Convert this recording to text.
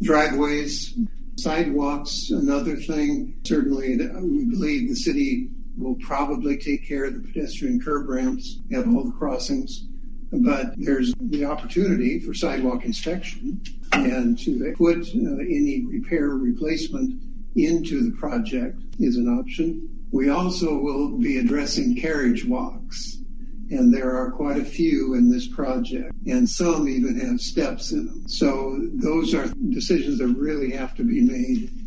Driveways, sidewalks, another thing. Certainly, we believe the city will probably take care of the pedestrian curb ramps at all the crossings. But there's the opportunity for sidewalk inspection and to put any repair or replacement into the project is an option. We also will be addressing carriage walks, and there are quite a few in this project, and some even have steps in them. So those are decisions that really have to be made